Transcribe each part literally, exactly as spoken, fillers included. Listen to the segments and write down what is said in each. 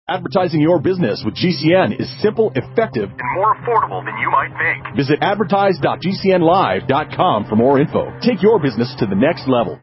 Advertising your business with G C N is simple, effective, and more affordable than you might think. Visit advertise dot g c n live dot com for more info. Take your business to the next level.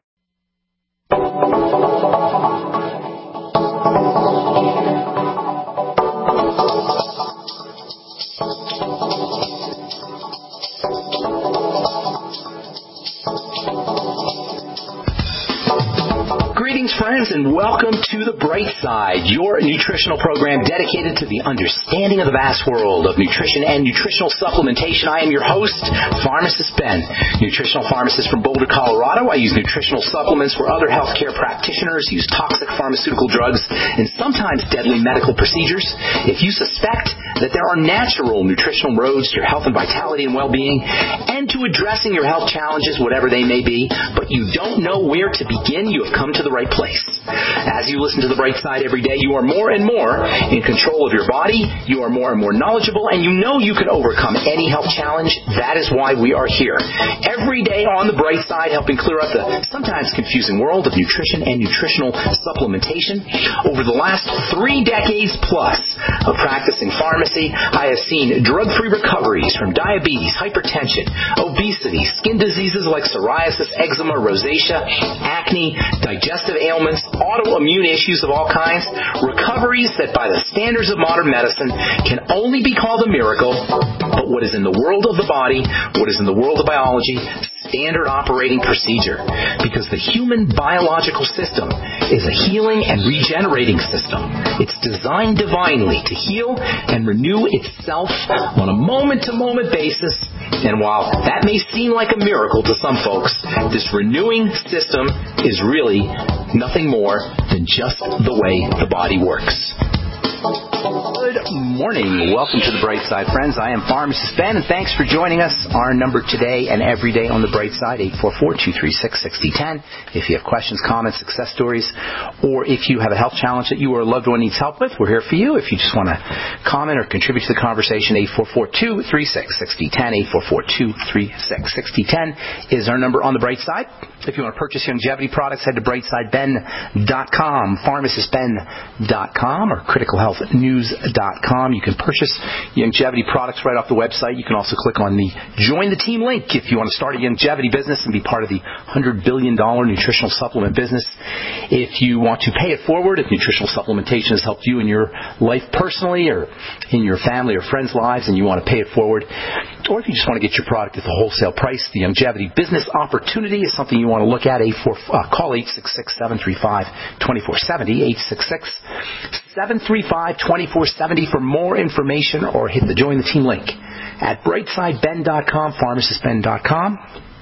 Greetings, friends, and welcome to The Bright Side, your nutritional program dedicated to the understanding of the vast world of nutrition and nutritional supplementation. I am your host, Pharmacist Ben, nutritional pharmacist from Boulder, Colorado. I use nutritional supplements where other healthcare practitioners use toxic pharmaceutical drugs and sometimes deadly medical procedures. If you suspect that there are natural nutritional roads to your health and vitality and well-being and to addressing your health challenges, whatever they may be, but you don't know where to begin, you have come to the right place. As you listen to The Bright Side every day, you are more and more in control of your body, you are more and more knowledgeable, and you know you can overcome any health challenge. That is why we are here. Every day on The Bright Side, helping clear up the sometimes confusing world of nutrition and nutritional supplementation. Over the last three decades plus of practicing pharmacy, I have seen drug-free recoveries from diabetes, hypertension, obesity, skin diseases like psoriasis, eczema, rosacea, acne, digestive ailments, autoimmune issues of all kinds, recoveries that by the standards of modern medicine can only be called a miracle, but what is in the world of the body, what is in the world of biology, standard operating procedure, because the human biological system is a healing and regenerating system. It's designed divinely to heal and renew itself on a moment-to-moment basis, and while that may seem like a miracle to some folks, this renewing system is really nothing more than just the way the body works. Good morning. Welcome to The Bright Side, friends. I am Pharmacist Ben, and thanks for joining us. Our number today and every day on The Bright Side, eight four four, two three six, six zero one zero. If you have questions, comments, success stories, or if you have a health challenge that you or a loved one needs help with, we're here for you. If you just want to comment or contribute to the conversation, eight four four, two three six, six zero one zero. eight four four, two three six, six zero one zero is our number on The Bright Side. If you want to purchase longevity products, head to bright side ben dot com, pharmacist ben dot com, or critical health news dot com. You can purchase longevity products right off the website. You can also click on the Join the Team link if you want to start a longevity business and be part of the one hundred billion dollars nutritional supplement business. If you want to pay it forward, if nutritional supplementation has helped you in your life personally or in your family or friends' lives and you want to pay it forward, or if you just want to get your product at the wholesale price, the longevity business opportunity is something you want to look at. eight four, uh, call eight six six, seven three five, two four seven zero, eight six six, seven three five, two four seven zero for more information, or hit the Join the Team link at bright side ben dot com, pharmacist ben dot com,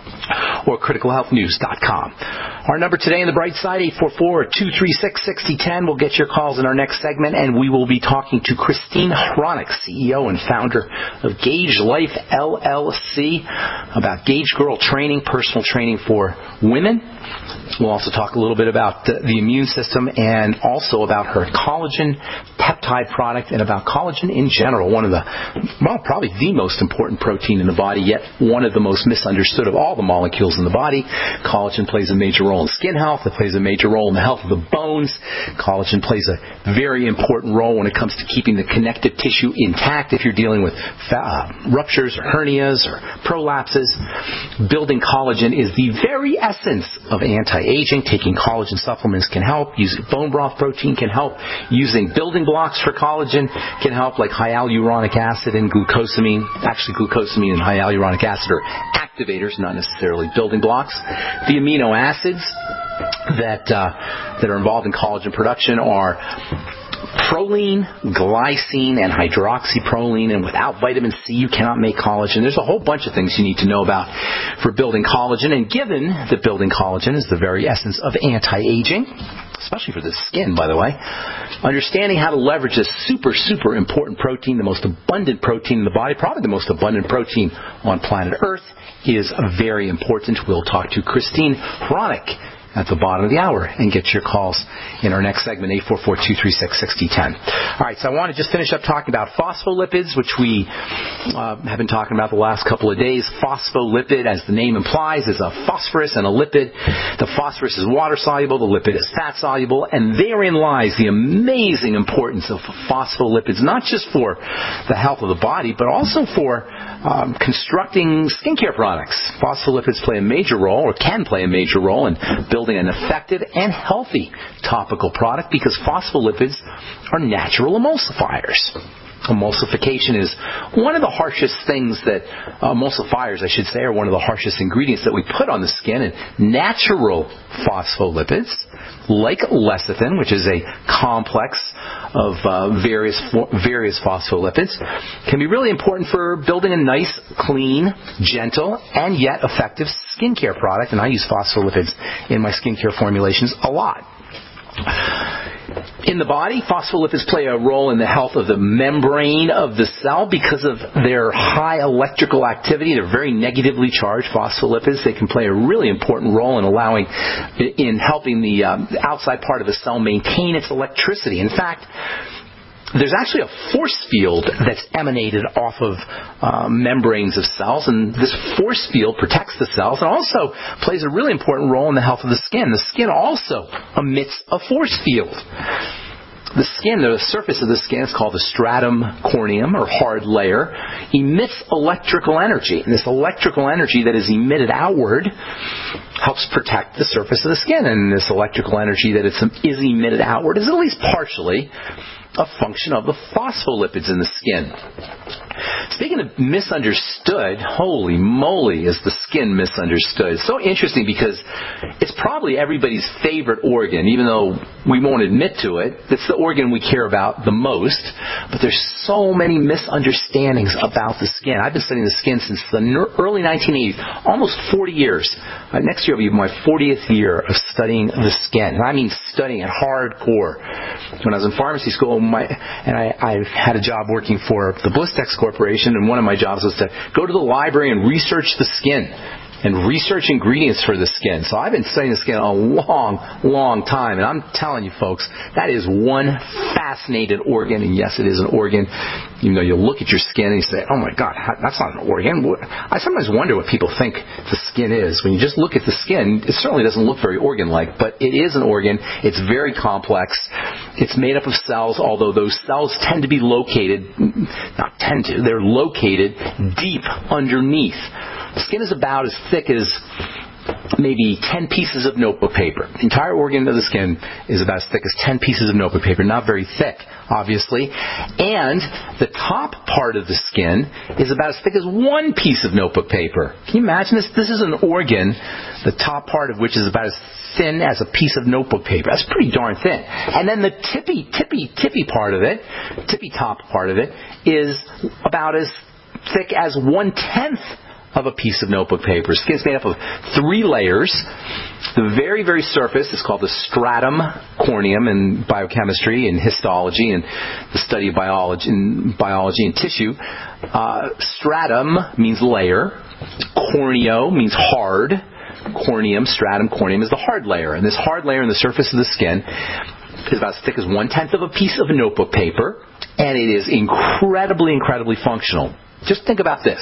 or critical health news dot com. Our number today in The Bright Side, eight four four, two three six, six zero one zero. We'll get your calls in our next segment, and we will be talking to Christine Hronik, C E O and founder of Gage Life, L L C, about Gage Girl training, personal training for women. We'll also talk a little bit about the, the immune system and also about her collagen peptide product and about collagen in general, one of the, well, probably the most important protein in the body, yet one of the most misunderstood of all the molecules in the body. Collagen plays a major role in skin health. It plays a major role in the health of the bones. Collagen plays a very important role when it comes to keeping the connective tissue intact if you're dealing with uh, ruptures or hernias or prolapses. Building collagen is the very essence of anti-aging. Taking collagen supplements can help. Using bone broth protein can help. Using building blocks for collagen can help, like hyaluronic acid and glucosamine. Actually, glucosamine and hyaluronic acid are activators, not necessarily building blocks. The amino acids that uh, that are involved in collagen production are proline, glycine, and hydroxyproline, and without vitamin C you cannot make collagen. There's a whole bunch of things you need to know about for building collagen, and given that building collagen is the very essence of anti-aging, especially for the skin, by the way, understanding how to leverage this super, super important protein, the most abundant protein in the body, probably the most abundant protein on planet Earth, is very important. We'll talk to Christine Hronik at the bottom of the hour and get your calls in our next segment, eight four four, two three six, six zero one zero. All right, so I want to just finish up talking about phospholipids, which we uh, have been talking about the last couple of days. Phospholipid, as the name implies, is a phosphorus and a lipid. The phosphorus is water-soluble, the lipid is fat-soluble, and therein lies the amazing importance of phospholipids, not just for the health of the body, but also for um, constructing skincare products. Phospholipids play a major role, or can play a major role, in building an effective and healthy topical product because phospholipids are natural emulsifiers. Emulsification is one of the harshest things that, uh, emulsifiers I should say, are one of the harshest ingredients that we put on the skin. And natural phospholipids, like lecithin, which is a complex of uh, various various phospholipids, can be really important for building a nice, clean, gentle, and yet effective skincare product. And I use phospholipids in my skincare formulations a lot. In the body, phospholipids play a role in the health of the membrane of the cell because of their high electrical activity. They're very negatively charged phospholipids. They can play a really important role in allowing, in helping the, um, the outside part of a cell maintain its electricity. In fact, there's actually a force field that's emanated off of uh, membranes of cells, and this force field protects the cells and also plays a really important role in the health of the skin. The skin also emits a force field. The skin, the surface of the skin, is called the stratum corneum, or hard layer, emits electrical energy. And this electrical energy that is emitted outward helps protect the surface of the skin. And this electrical energy that is emitted outward is at least partially a function of the phospholipids in the skin. Speaking of misunderstood, holy moly, is the skin misunderstood. It's so interesting because it's probably everybody's favorite organ, even though we won't admit to it. It's the organ we care about the most. But there's so many misunderstandings about the skin. I've been studying the skin since the early nineteen eighties, almost forty years. Uh, next year will be my fortieth year of studying the skin. And I mean studying it hardcore. When I was in pharmacy school, my, and I, I had a job working for the Blistex Corporation, and one of my jobs was to go to the library and research the skin and research ingredients for the skin. So I've been studying the skin a long, long time, and I'm telling you folks, that is one fascinating organ, and yes, it is an organ. You know, you look at your skin and you say, oh my God, that's not an organ. I sometimes wonder what people think the skin is. When you just look at the skin, it certainly doesn't look very organ-like, but it is an organ. It's very complex. It's made up of cells, although those cells tend to be located, not tend to, they're located deep underneath. The skin is about as thick as maybe ten pieces of notebook paper. The entire organ of the skin is about as thick as ten pieces of notebook paper. Not very thick, obviously. And the top part of the skin is about as thick as one piece of notebook paper. Can you imagine this? This is an organ, the top part of which is about as thin as a piece of notebook paper. That's pretty darn thin. And then the tippy, tippy, tippy part of it, tippy top part of it, is about as thick as one-tenth of a piece of notebook paper. Skin is made up of three layers. The very, very surface is called the stratum corneum in biochemistry and histology and the study of biology and, biology and tissue. Uh, stratum means layer. Corneo means hard. Corneum, stratum corneum, is the hard layer. And this hard layer in the surface of the skin is about as thick as one-tenth of a piece of notebook paper, and it is incredibly, incredibly functional. Just think about this.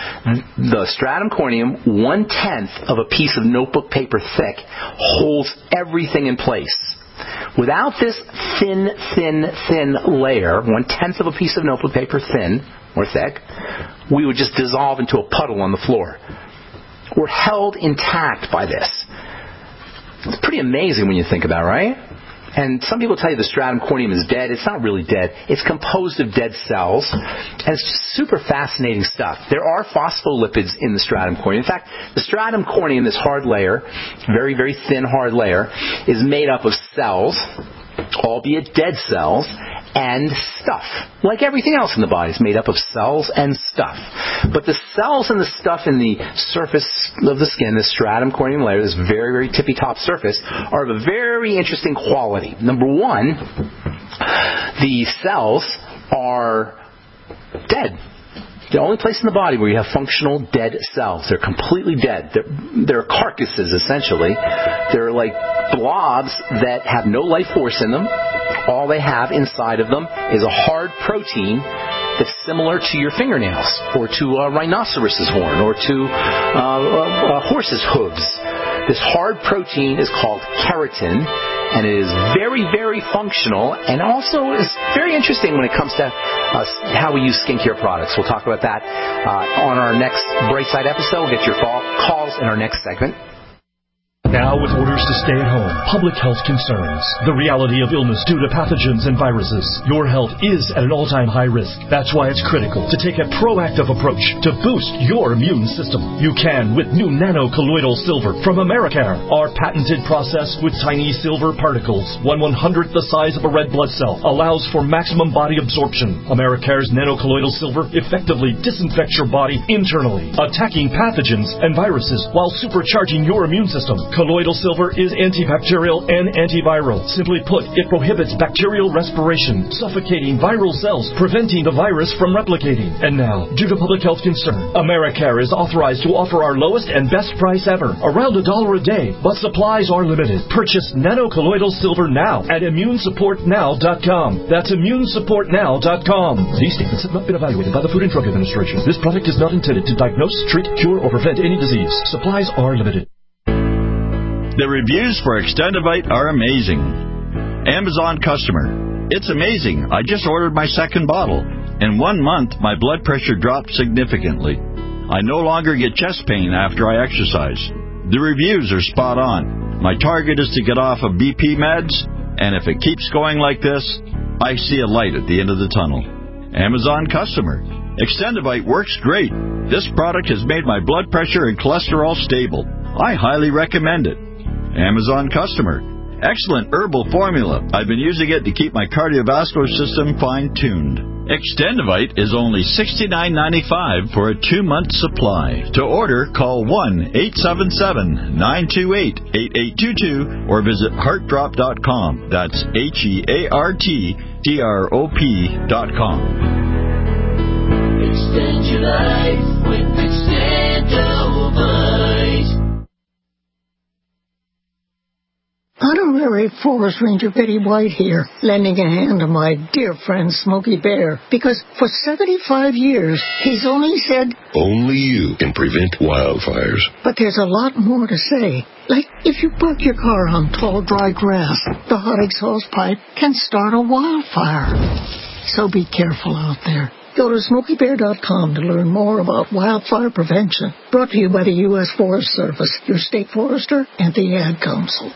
The stratum corneum, one-tenth of a piece of notebook paper thick, holds everything in place. Without this thin, thin, thin layer, one-tenth of a piece of notebook paper thin or thick, we would just dissolve into a puddle on the floor. We're held intact by this. It's pretty amazing when you think about it, right? And some people tell you the stratum corneum is dead. It's not really dead. It's composed of dead cells. And it's just super fascinating stuff. There are phospholipids in the stratum corneum. In fact, the stratum corneum, this hard layer, very, very thin hard layer, is made up of cells, albeit dead cells, and stuff. Like everything else in the body is made up of cells and stuff. But the cells and the stuff in the surface of the skin, the stratum corneum layer, this very, very tippy-top surface, are of a very interesting quality. Number one, the cells are dead. The only place in the body where you have functional dead cells. They're completely dead. They're, they're carcasses, essentially. They're like blobs that have no life force in them. All they have inside of them is a hard protein that's similar to your fingernails, or to a rhinoceros's horn, or to uh, a, a horse's hooves. This hard protein is called keratin, and it is very, very functional, and also is very interesting when it comes to uh, how we use skincare products. We'll talk about that uh, on our next Brightside episode. We'll get your calls in our next segment. Now, with orders to stay at home, public health concerns, the reality of illness due to pathogens and viruses, your health is at an all-time high risk. That's why it's critical to take a proactive approach to boost your immune system. You can with new nano-colloidal silver from Americare. Our patented process with tiny silver particles, one one-hundredth the size of a red blood cell, allows for maximum body absorption. Americare's nano-colloidal silver effectively disinfects your body internally, attacking pathogens and viruses while supercharging your immune system. Colloidal silver is antibacterial and antiviral. Simply put, it prohibits bacterial respiration, suffocating viral cells, preventing the virus from replicating. And now, due to public health concern, Americare is authorized to offer our lowest and best price ever, around a dollar a day, but supplies are limited. Purchase nano-colloidal silver now at immune support now dot com. That's immune support now dot com. These statements have not been evaluated by the Food and Drug Administration. This product is not intended to diagnose, treat, cure, or prevent any disease. Supplies are limited. The reviews for Extendivite are amazing. Amazon customer. It's amazing. I just ordered my second bottle. In one month, my blood pressure dropped significantly. I no longer get chest pain after I exercise. The reviews are spot on. My target is to get off of B P meds, and if it keeps going like this, I see a light at the end of the tunnel. Amazon customer. Extendivite works great. This product has made my blood pressure and cholesterol stable. I highly recommend it. Amazon customer. Excellent herbal formula. I've been using it to keep my cardiovascular system fine-tuned. Extendivite is only sixty-nine ninety-five for a two-month supply. To order, call one eight seven seven, nine two eight, eight eight two two or visit heart drop dot com. That's H E A R T D R O P dot com. Extend your life with Extendivite. Honorary Forest Ranger Betty White here, lending a hand to my dear friend Smokey Bear, because for seventy-five years, he's only said, only you can prevent wildfires. But there's a lot more to say. Like, if you park your car on tall, dry grass, the hot exhaust pipe can start a wildfire. So be careful out there. Go to smokey bear dot com to learn more about wildfire prevention. Brought to you by the U S Forest Service, your state forester, and the Ad Council.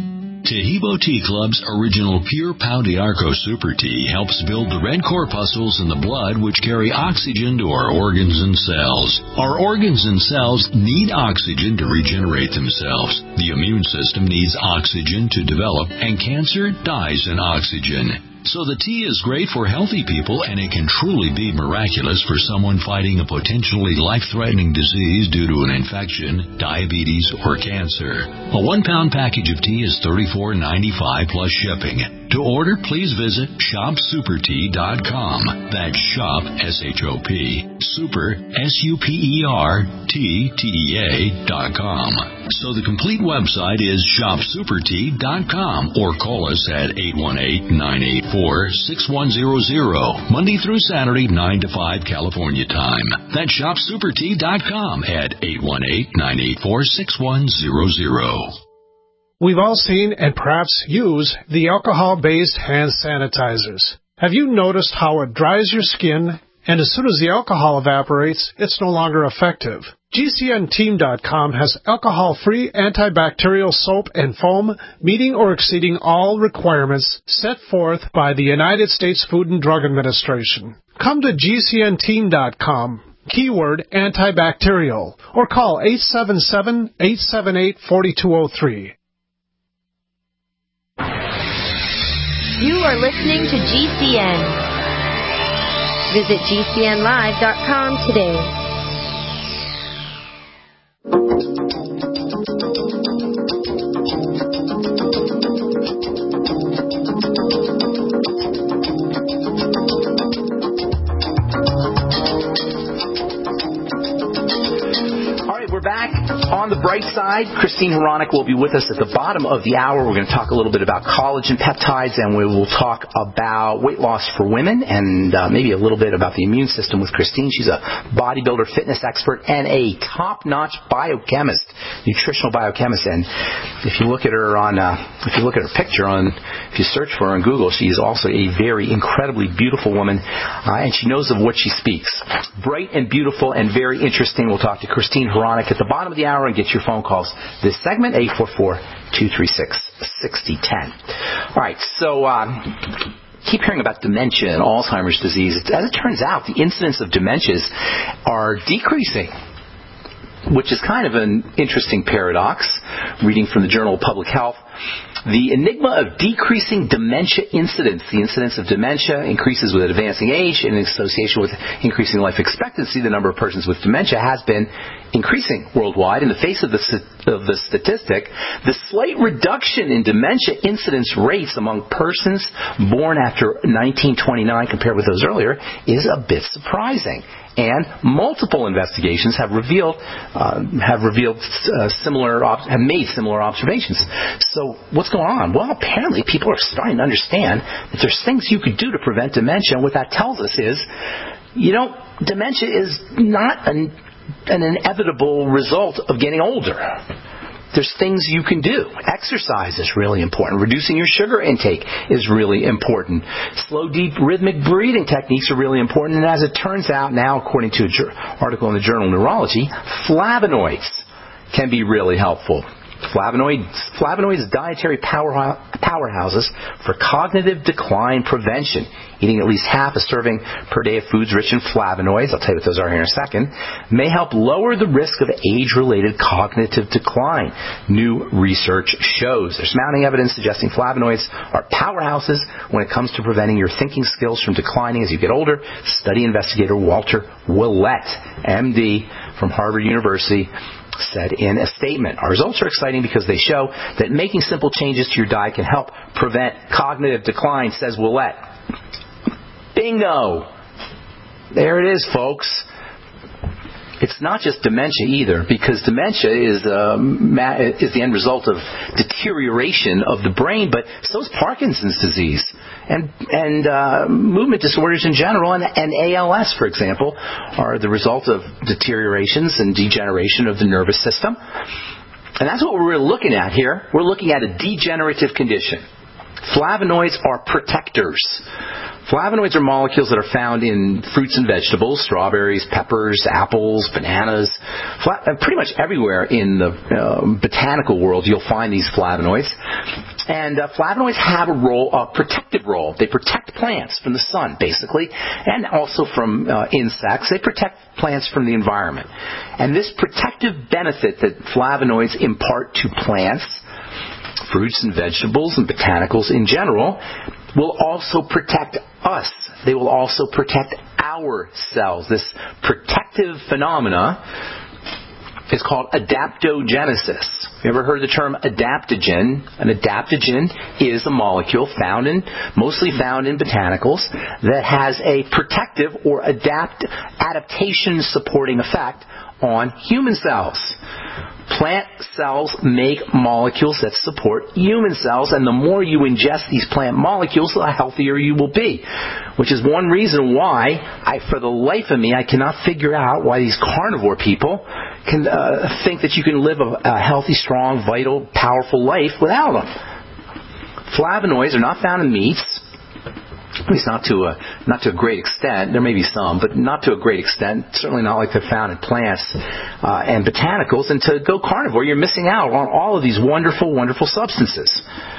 Taheebo Tea Club's original Pure Pau d'Arco Super Tea helps build the red corpuscles in the blood which carry oxygen to our organs and cells. Our organs and cells need oxygen to regenerate themselves. The immune system needs oxygen to develop, and cancer dies in oxygen. So the tea is great for healthy people, and it can truly be miraculous for someone fighting a potentially life-threatening disease due to an infection, diabetes, or cancer. A one-pound package of tea is thirty-four ninety-five plus shipping. To order, please visit shop super tea dot com. That's shop, S H O P, super, S U P E R, T, T E A, dot com. So the complete website is shop super tea dot com, or call us at eight one eight, nine eight four, six one zero zero, Monday through Saturday, nine to five California time. That's shop super tea dot com at eight one eight, nine eight four, six one zero zero. We've all seen and perhaps use the alcohol-based hand sanitizers. Have you noticed how it dries your skin, and as soon as the alcohol evaporates, it's no longer effective? G C N team dot com has alcohol-free antibacterial soap and foam meeting or exceeding all requirements set forth by the United States Food and Drug Administration. Come to G C N team dot com. Keyword antibacterial, or call eight seven seven, eight seven eight, four two zero three. You are listening to G C N. Visit G C N live dot com today. bright side, Christine Hronik will be with us at the bottom of the hour. We're going to talk a little bit about collagen peptides, and we will talk about weight loss for women and uh, maybe a little bit about the immune system with Christine. She's a bodybuilder, fitness expert, and a top-notch biochemist, nutritional biochemist. And if you look at her on, uh, if you look at her picture on, if you search for her on Google, she is also a very incredibly beautiful woman, uh, and she knows of what she speaks. Bright and beautiful and very interesting. We'll talk to Christine Hronik at the bottom of the hour and get your phone calls. This segment, eight four four, two three six, six zero one zero. All right, so um, keep hearing about dementia and Alzheimer's disease. As it turns out, the incidence of dementias are decreasing, which is kind of an interesting paradox. Reading from the Journal of Public Health, the enigma of decreasing dementia incidence. The incidence of dementia increases with advancing age, and in association with increasing life expectancy, the number of persons with dementia has been increasing worldwide. In the face of the, of the statistic, the slight reduction in dementia incidence rates among persons born after nineteen twenty-nine compared with those earlier is a bit surprising. And multiple investigations have revealed uh, have revealed uh, similar have made similar observations. So what's going on? Well, apparently people are starting to understand that there's things you could do to prevent dementia. And what that tells us is, you know, dementia is not an, an inevitable result of getting older. There's things you can do. Exercise is really important. Reducing your sugar intake is really important. Slow, deep, rhythmic breathing techniques are really important. And as it turns out now, according to an article in the journal Neurology, flavonoids can be really helpful. Flavonoids, flavonoids, dietary power, powerhouses for cognitive decline prevention. Eating at least half a serving per day of foods rich in flavonoids, I'll tell you what those are here in a second, may help lower the risk of age-related cognitive decline. New research shows. There's mounting evidence suggesting flavonoids are powerhouses when it comes to preventing your thinking skills from declining as you get older. Study investigator Walter Willett, M D from Harvard University, said in a statement. Our results are exciting because they show that making simple changes to your diet can help prevent cognitive decline, says Willett. Bingo! There it is, folks. It's not just dementia either, because dementia is uh, is the end result of deterioration of the brain, but so is Parkinson's disease and and uh, movement disorders in general, and, and A L S, for example, are the result of deteriorations and degeneration of the nervous system. And that's what we're looking at here. We're looking at a degenerative condition. Flavonoids are protectors. Flavonoids are molecules that are found in fruits and vegetables, strawberries, peppers, apples, bananas. Fla- pretty much everywhere in the uh, botanical world you'll find these flavonoids. And uh, flavonoids have a role, a protective role. They protect plants from the sun, basically, and also from uh, insects. They protect plants from the environment. And this protective benefit that flavonoids impart to plants, fruits and vegetables and botanicals in general, will also protect us. They will also protect our cells. This protective phenomena is called adaptogenesis. You ever heard the term adaptogen? An adaptogen is a molecule found in, mostly found in botanicals, that has a protective or adapt, adaptation supporting effect on human cells. Plant cells make molecules that support human cells, and the more you ingest these plant molecules, the healthier you will be. Which is one reason why, I, for the life of me, I cannot figure out why these carnivore people can uh, think that you can live a, a healthy, strong, vital, powerful life without them. Flavonoids are not found in meats. At least not to a not to a great extent. There may be some, but not to a great extent. Certainly not like they're found in plants uh, and botanicals. And to go carnivore, you're missing out on all of these wonderful, wonderful substances.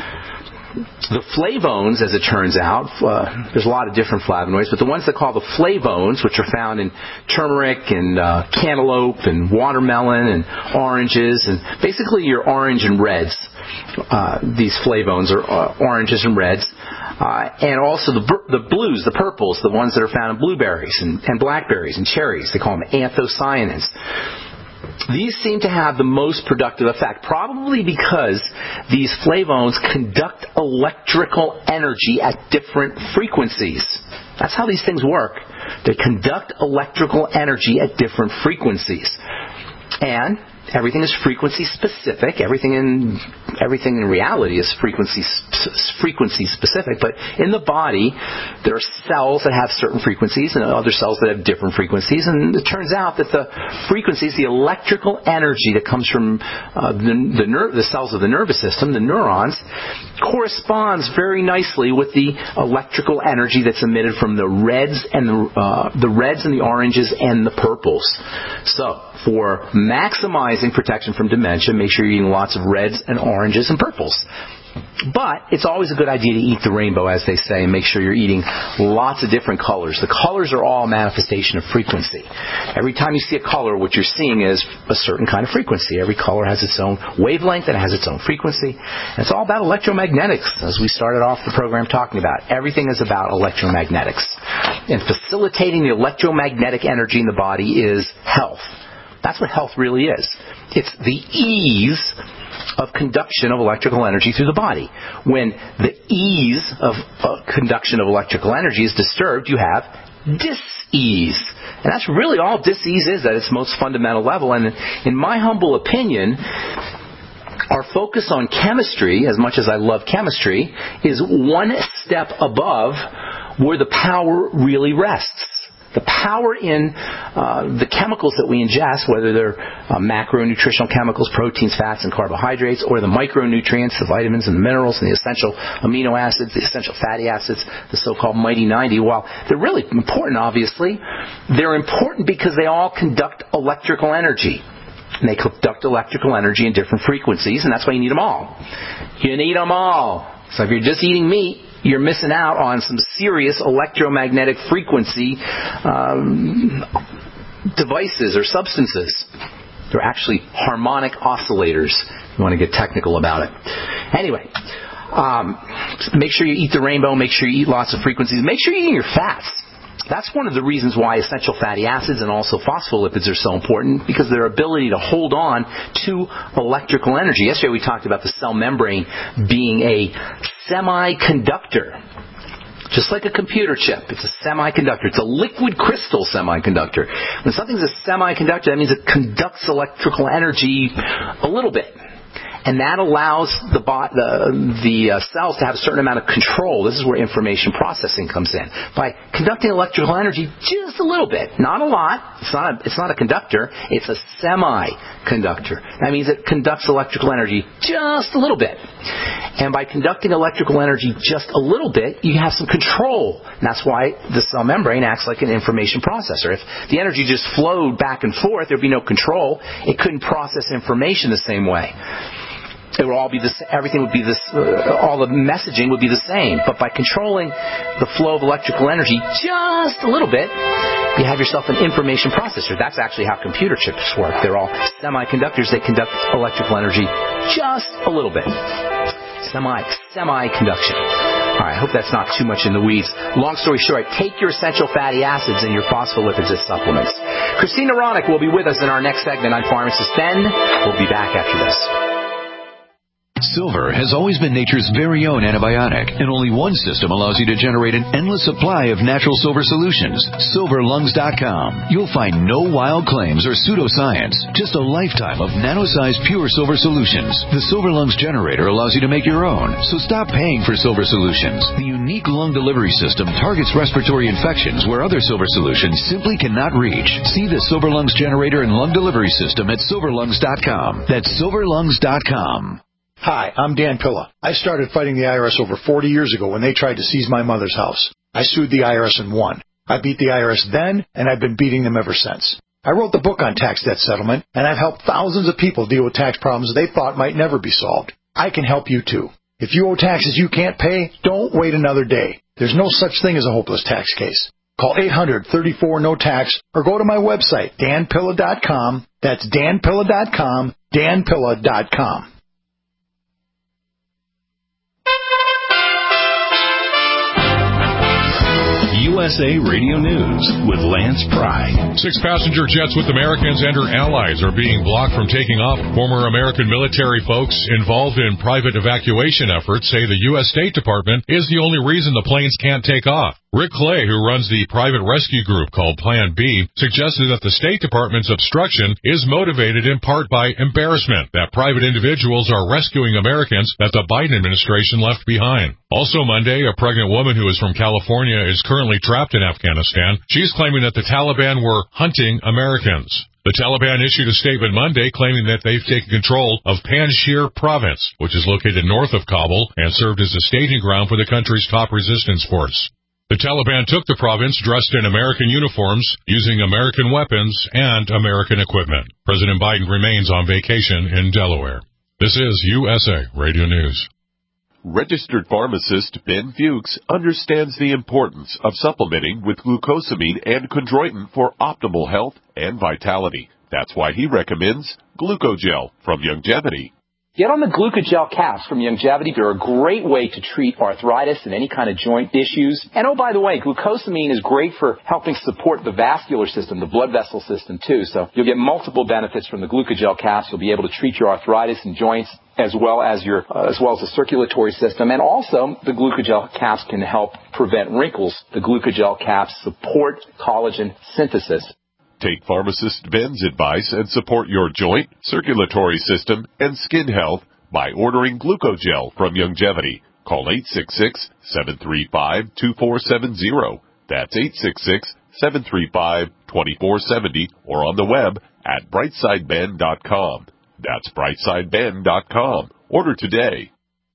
The flavones, as it turns out, uh, there's a lot of different flavonoids, but the ones that call the flavones, which are found in turmeric and uh, cantaloupe and watermelon and oranges, and basically your orange and reds. Uh, these flavones are uh, oranges and reds. Uh, and also the the blues, the purples, the ones that are found in blueberries and, and blackberries and cherries. They call them anthocyanins. These seem to have the most productive effect, probably because these flavones conduct electrical energy at different frequencies. That's how these things work. They conduct electrical energy at different frequencies. And Everything is frequency specific. Everything in everything in reality is frequency frequency specific. But in the body, there are cells that have certain frequencies and other cells that have different frequencies. And it turns out that the frequencies, the electrical energy that comes from uh, the the, ner- the cells of the nervous system, the neurons, corresponds very nicely with the electrical energy that's emitted from the reds and the uh, the reds and the oranges and the purples. So, for maximizing protection from dementia, make sure you're eating lots of reds and oranges and purples. But it's always a good idea to eat the rainbow, as they say, and make sure you're eating lots of different colors. The colors are all a manifestation of frequency. Every time you see a color, what you're seeing is a certain kind of frequency. Every color has its own wavelength and it has its own frequency. And it's all about electromagnetics, as we started off the program talking about. Everything is about electromagnetics. And facilitating the electromagnetic energy in the body is health. That's what health really is. It's the ease of conduction of electrical energy through the body. When the ease of uh, conduction of electrical energy is disturbed, you have dis-ease. And that's really all dis-ease is at its most fundamental level. And in my humble opinion, our focus on chemistry, as much as I love chemistry, is one step above where the power really rests. The power in uh, the chemicals that we ingest, whether they're uh, macronutritional chemicals, proteins, fats, and carbohydrates, or the micronutrients, the vitamins and the minerals, and the essential amino acids, the essential fatty acids, the so-called Mighty ninety. While they're really important, obviously, they're important because they all conduct electrical energy. And they conduct electrical energy in different frequencies, and that's why you need them all. You need them all. So if you're just eating meat, you're missing out on some serious electromagnetic frequency um, devices or substances. They're actually harmonic oscillators, if you want to get technical about it. Anyway, um, make sure you eat the rainbow. Make sure you eat lots of frequencies. Make sure you're eating your fats. That's one of the reasons why essential fatty acids and also phospholipids are so important, because their ability to hold on to electrical energy. Yesterday we talked about the cell membrane being a semiconductor. Just like a computer chip, it's a semiconductor. It's a liquid crystal semiconductor. When something's a semiconductor, that means it conducts electrical energy a little bit. And that allows the the, the uh, cells to have a certain amount of control. This is where information processing comes in. By conducting electrical energy just a little bit, not a lot. It's not a, it's not a conductor. It's a semiconductor. That means it conducts electrical energy just a little bit. And by conducting electrical energy just a little bit, you have some control. And that's why the cell membrane acts like an information processor. If the energy just flowed back and forth, there'd be no control. It couldn't process information the same way. It would all be this. Everything would be this. Uh, all the messaging would be the same. But by controlling the flow of electrical energy just a little bit, you have yourself an information processor. That's actually how computer chips work. They're all semiconductors. They conduct electrical energy just a little bit. Semi semi-conduction. All right. I hope that's not too much in the weeds. Long story short, take your essential fatty acids and your phospholipids as supplements. Christina Ronick will be with us in our next segment on Pharmacist Ben. We'll be back after this. Silver has always been nature's very own antibiotic, and only one system allows you to generate an endless supply of natural silver solutions. silver lungs dot com. You'll find no wild claims or pseudoscience, just a lifetime of nano-sized pure silver solutions. The Silver Lungs generator allows you to make your own, so stop paying for silver solutions. The unique lung delivery system targets respiratory infections where other silver solutions simply cannot reach. See the Silver Lungs generator and lung delivery system at silver lungs dot com. That's silver lungs dot com. Hi, I'm Dan Pilla. I started fighting the I R S over forty years ago when they tried to seize my mother's house. I sued the I R S and won. I beat the I R S then, and I've been beating them ever since. I wrote the book on tax debt settlement, and I've helped thousands of people deal with tax problems they thought might never be solved. I can help you too. If you owe taxes you can't pay, don't wait another day. There's no such thing as a hopeless tax case. Call eight hundred, thirty-four, no tax or go to my website, dan pilla dot com. That's dan pilla dot com, dan pilla dot com. U S A Radio News with Lance Pry. Six passenger jets with Americans and her allies are being blocked from taking off. Former American military folks involved in private evacuation efforts say the U S State Department is the only reason the planes can't take off. Rick Clay, who runs the private rescue group called Plan B, suggested that the State Department's obstruction is motivated in part by embarrassment that private individuals are rescuing Americans that the Biden administration left behind. Also Monday, a pregnant woman who is from California is currently trapped in Afghanistan. She's claiming that the Taliban were hunting Americans. The Taliban issued a statement Monday claiming that they've taken control of Panjshir province, which is located north of Kabul and served as a staging ground for the country's top resistance force. The Taliban took the province dressed in American uniforms, using American weapons and American equipment. President Biden remains on vacation in Delaware. This is U S A Radio News. Registered pharmacist Ben Fuchs understands the importance of supplementing with glucosamine and chondroitin for optimal health and vitality. That's why he recommends Glucogel from Youngevity. Get on the Glucogel caps from Youngevity. They're a great way to treat arthritis and any kind of joint issues. And oh, by the way, glucosamine is great for helping support the vascular system, the blood vessel system too. So you'll get multiple benefits from the Glucogel caps. You'll be able to treat your arthritis and joints as well as your uh, as well as the circulatory system. And also, the Glucogel caps can help prevent wrinkles. The Glucogel caps support collagen synthesis. Take pharmacist Ben's advice and support your joint, circulatory system, and skin health by ordering Glucogel from Youngevity. Call eight six six, seven three five, two four seven zero. That's eight six six, seven three five, two four seven zero or on the web at brightside ben dot com. That's brightside ben dot com. Order today.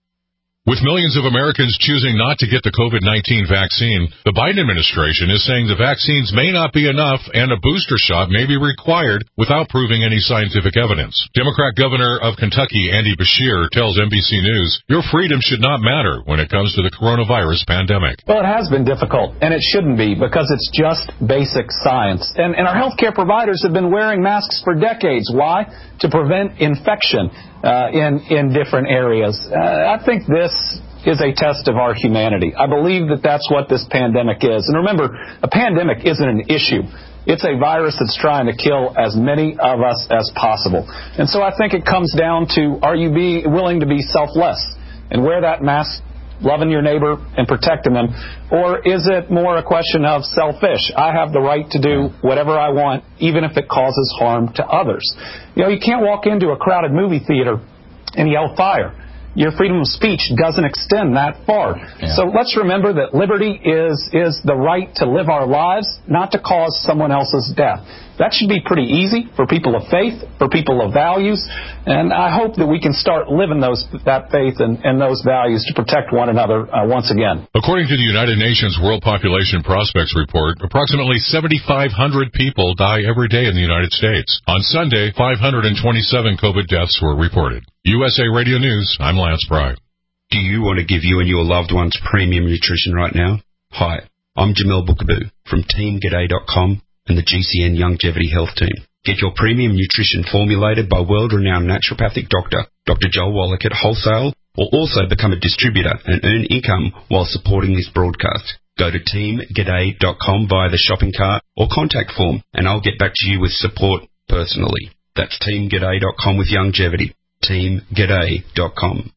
With millions of Americans choosing not to get the COVID nineteen vaccine, the Biden administration is saying the vaccines may not be enough and a booster shot may be required without proving any scientific evidence. Democrat Governor of Kentucky, Andy Beshear, tells N B C News, your freedom should not matter when it comes to the coronavirus pandemic. Well, it has been difficult, and it shouldn't be, because it's just basic science. And, and our healthcare providers have been wearing masks for decades. Why? To prevent infection uh, in, in different areas. Uh, I think this is a test of our humanity. I believe that that's what this pandemic is. And remember, a pandemic isn't an issue. It's a virus that's trying to kill as many of us as possible. And so I think it comes down to, are you be willing to be selfless and wear that mask, loving your neighbor and protecting them, or is it more a question of selfish? I have the right to do whatever I want, even if it causes harm to others. You know, you can't walk into a crowded movie theater and yell fire. Your freedom of speech doesn't extend that far. Yeah. So let's remember that liberty is is the right to live our lives, not to cause someone else's death. That should be pretty easy for people of faith, for people of values, and I hope that we can start living those that faith and, and those values to protect one another uh, once again. According to the United Nations World Population Prospects Report, approximately seventy-five hundred people die every day in the United States. On Sunday, five hundred twenty-seven COVID deaths were reported. U S A Radio News, I'm Lance Pry. Do you want to give you and your loved ones premium nutrition right now? Hi, I'm Jamel Bookaboo from team g'day dot com and the G C N Youngevity Health Team. Get your premium nutrition formulated by world-renowned naturopathic doctor, Doctor Joel Wallach at wholesale, or also become a distributor and earn income while supporting this broadcast. Go to team g'day dot com via the shopping cart or contact form, and I'll get back to you with support personally. That's team g'day dot com with Youngevity. team g'day dot com.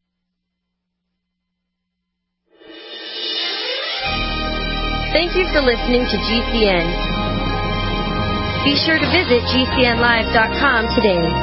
Thank you for listening to G C N. Be sure to visit G C N live dot com today.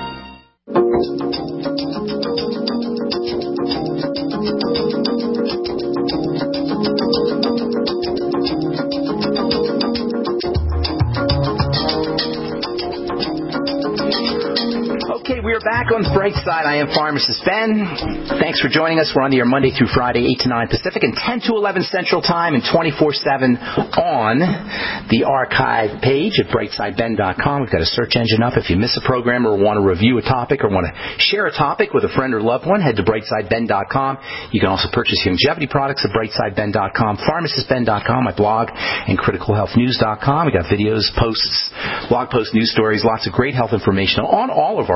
Okay, we are back on the bright side. I am Pharmacist Ben. Thanks for joining us. We're on the air Monday through Friday, eight to nine Pacific and ten to eleven Central Time and twenty-four seven on the archive page at brightside ben dot com. We've got a search engine up. If you miss a program or want to review a topic or want to share a topic with a friend or loved one, head to brightside ben dot com. You can also purchase Youngevity products at brightside ben dot com, pharmacist ben dot com, my blog, and critical health news dot com. We've got videos, posts, blog posts, news stories, lots of great health information on all of our websites.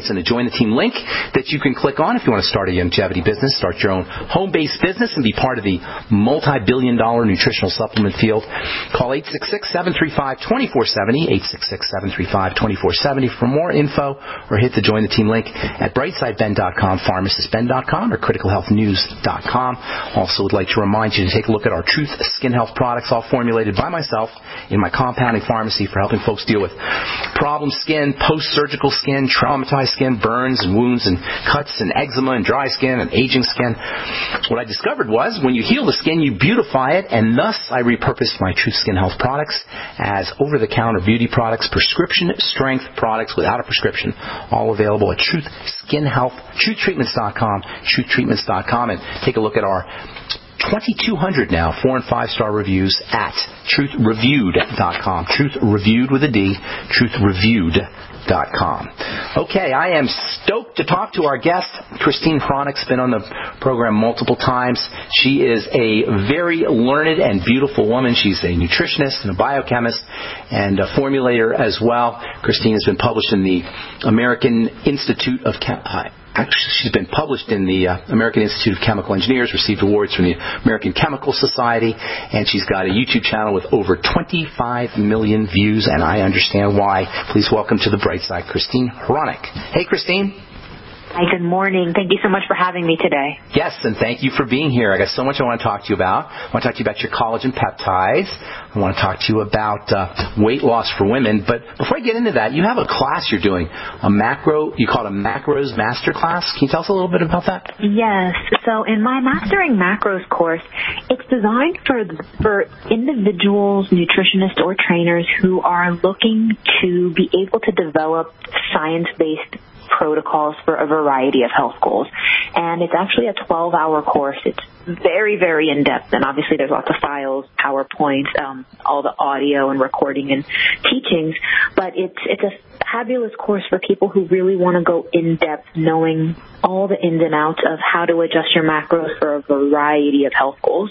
points and a Join the Team link that you can click on if you want to start a longevity business, start your own home-based business, and be part of the multi-billion dollar nutritional supplement field. Call eight six six, seven three five, two four seven zero, eight six six, seven three five, two four seven zero for more info, or hit the Join the Team link at brightside ben dot com, pharmacist ben dot com, or critical health news dot com. Also would like to remind you to take a look at our Truth Skin Health products, all formulated by myself in my compounding pharmacy for helping folks deal with problem skin, post-surgical skin, traumatized skin, burns and wounds and cuts and eczema and dry skin and aging skin. What I discovered was when you heal the skin, you beautify it, and thus I repurposed my Truth Skin Health products as over-the-counter beauty products, prescription-strength products without a prescription, all available at Truth Skin Health, truth treatments dot com, truth treatments dot com, and take a look at our twenty-two hundred now four and five star reviews at truth reviewed dot com. Truth Reviewed with a D, truth reviewed dot com. Okay, I am stoked to talk to our guest. Christine Hronik's been on the program multiple times. She is a very learned and beautiful woman. She's a nutritionist and a biochemist and a formulator as well. Christine has been published in the American Institute of Chem- uh, Actually, she's been published in the uh, American Institute of Chemical Engineers, received awards from the American Chemical Society, and she's got a YouTube channel with over twenty-five million views, and I understand why. Please welcome to the bright side, Christine Hronik. Hey, Christine. Hi, good morning. Thank you so much for having me today. Yes, and thank you for being here. I got so much I want to talk to you about. I want to talk to you about your collagen peptides. I want to talk to you about uh, weight loss for women. But before I get into that, you have a class you're doing, a macro, you call it a macros master class. Can you tell us a little bit about that? Yes. So in my Mastering Macros course, it's designed for for individuals, nutritionists, or trainers who are looking to be able to develop science-based protocols for a variety of health goals. And it's actually a twelve hour course. It's very, very in-depth, and obviously there's lots of files, PowerPoints, um, all the audio and recording and teachings, but it's it's a fabulous course for people who really want to go in-depth, knowing all the ins and outs of how to adjust your macros for a variety of health goals.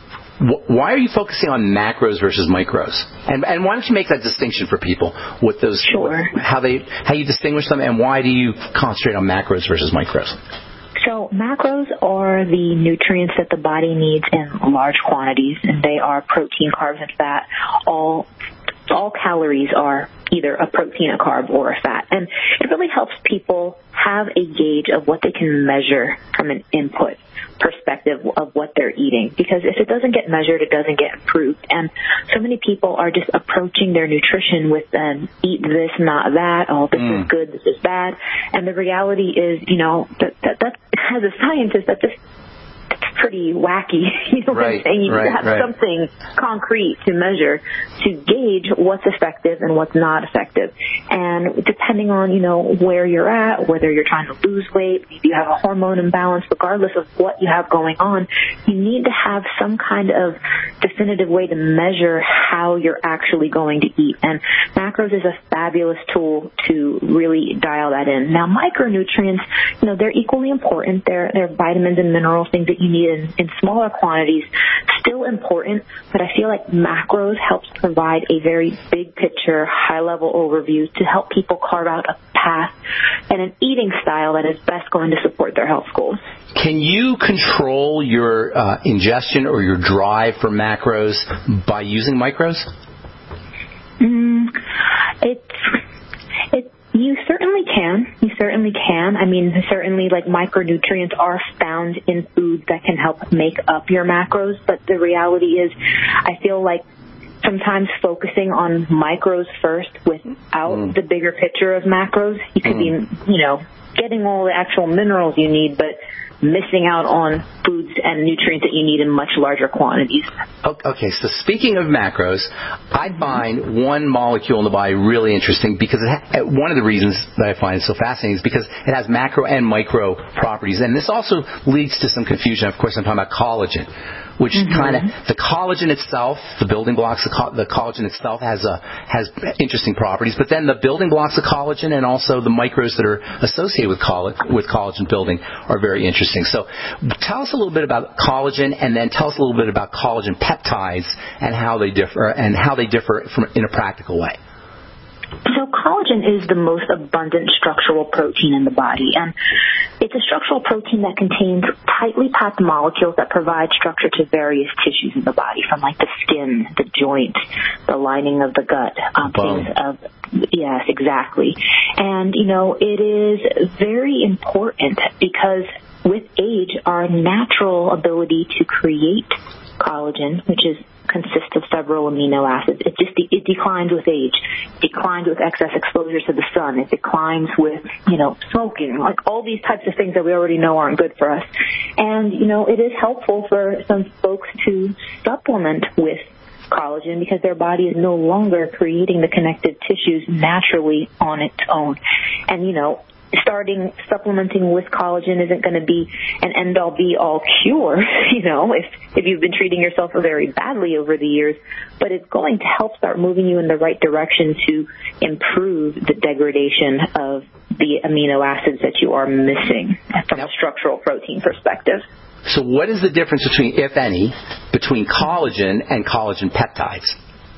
Why are you focusing on macros versus micros? And, and why don't you make that distinction for people with those, sure. how they, how you distinguish them, and why do you concentrate on macros versus micros? So macros are the nutrients that the body needs in large quantities, and they are protein, carbs, and fat. All all calories are either a protein, a carb, or a fat. And it really helps people have a gauge of what they can measure from an input perspective of what they're eating. Because if it doesn't get measured, it doesn't get improved. And so many people are just approaching their nutrition with um, eat this, not that, oh, this mm. is good, this is bad. And the reality is, you know, that, that, that as a scientist, that just it's pretty wacky, you know right, what I'm saying? You right, have right. something concrete to measure to gauge what's effective and what's not effective. And depending on, you know, where you're at, whether you're trying to lose weight, maybe you have a hormone imbalance, regardless of what you have going on, you need to have some kind of definitive way to measure how you're actually going to eat. And macros is a fabulous tool to really dial that in. Now, micronutrients, you know, they're equally important. They're, they're vitamins and minerals, things that you need in, in smaller quantities, still important, but I feel like macros helps provide a very big picture, high-level overview to help people carve out a path and an eating style that is best going to support their health goals. Can you control your uh, ingestion or your drive for macros by using micros? Mm, it's it's You certainly can. You certainly can. I mean, certainly, like, micronutrients are found in foods that can help make up your macros, but the reality is I feel like sometimes focusing on micros first without mm. the bigger picture of macros, you could mm. be, you know, getting all the actual minerals you need, but missing out on foods and nutrients that you need in much larger quantities. Okay, so speaking of macros, I find one molecule in the body really interesting because it ha- one of the reasons that I find it so fascinating is because it has macro and micro properties. And this also leads to some confusion. Of course, I'm talking about collagen, which mm-hmm. kind of, the collagen itself, the building blocks of co- the collagen itself has a, has interesting properties, but then the building blocks of collagen and also the micros that are associated with coll- with collagen building are very interesting. So tell us a little bit about collagen, and then tell us a little bit about collagen peptides and how they differ and how they differ from in a practical way. So collagen is the most abundant structural protein in the body, and it's a structural protein that contains tightly packed molecules that provide structure to various tissues in the body, from like the skin, the joint, the lining of the gut, um, things of, yes, exactly. And, you know, it is very important because with age, our natural ability to create collagen, which is consists of several amino acids. It just it declines with age. It declines with excess exposure to the sun. It declines with, you know, smoking, like all these types of things that we already know aren't good for us. And, you know, it is helpful for some folks to supplement with collagen because their body is no longer creating the connective tissues naturally on its own. And, you know, starting supplementing with collagen isn't going to be an end-all be-all cure, you know, if if you've been treating yourself very badly over the years, but it's going to help start moving you in the right direction to improve the degradation of the amino acids that you are missing from a structural protein perspective. So what is the difference between, if any, between collagen and collagen peptides?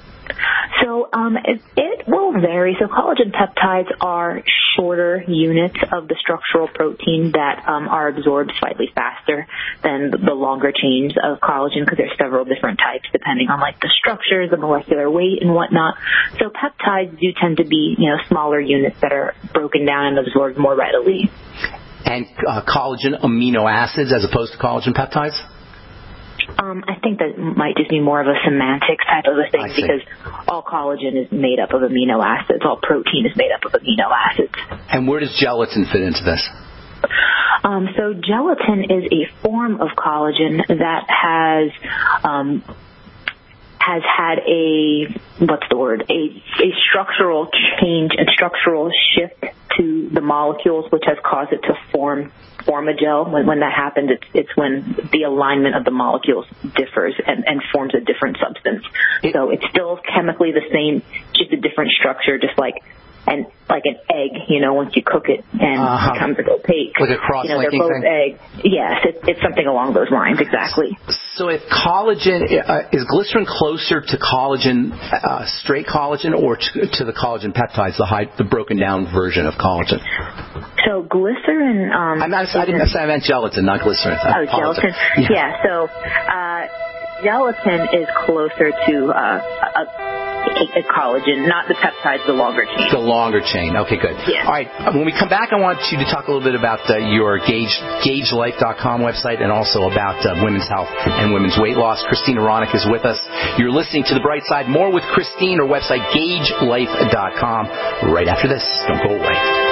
So um, it, it will vary. So collagen peptides are shorter units of the structural protein that um, are absorbed slightly faster than the longer chains of collagen because there's several different types depending on like the structure, the molecular weight, and whatnot. So peptides do tend to be, you know, smaller units that are broken down and absorbed more readily. And uh, collagen amino acids as opposed to collagen peptides? Um, I think that might just be more of a semantics type of a thing because all collagen is made up of amino acids. All protein is made up of amino acids. And where does gelatin fit into this? Um, so gelatin is a form of collagen that has um, has had a, what's the word, a, a structural change and structural shift to the molecules, which has caused it to form form a gel. When, when that happens, it's, it's when the alignment of the molecules differs and, and forms a different substance. It, so it's still chemically the same, just a different structure, just like and like an egg, you know, once you cook it and uh-huh. it becomes opaque. Like a cross-linking you know, they're both thing? eggs. Yes, it, it's something along those lines, exactly. So if collagen, uh, is glycerin closer to collagen, uh, straight collagen, or to, to the collagen peptides, the high, the broken down version of collagen? So glycerin... Um, I'm not, I didn't say I meant gelatin, not glycerin. Oh, gelatin. Yeah, yeah so uh, gelatin is closer to uh, a, a collagen, not the peptides, the longer chain. The longer chain. Okay, good. Yeah. All right. When we come back, I want you to talk a little bit about uh, your Gage, Gage Life dot com website and also about uh, women's health and women's weight loss. Christine Aronik is with us. You're listening to The Bright Side. More with Christine, her website, Gage Life dot com. Right after this. Don't go away.